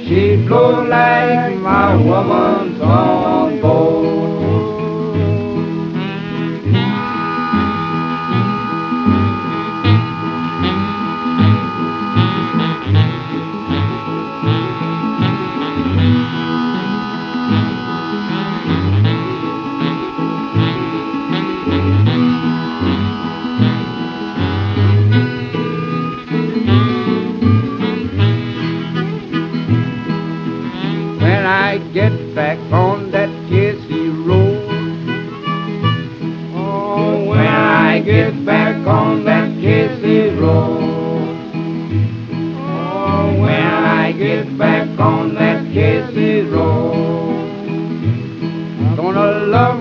she blows like my woman's on board. When I get back on that Casey road, oh, when I get back on that Casey road, oh, when I get back on that Casey road, I'm gonna love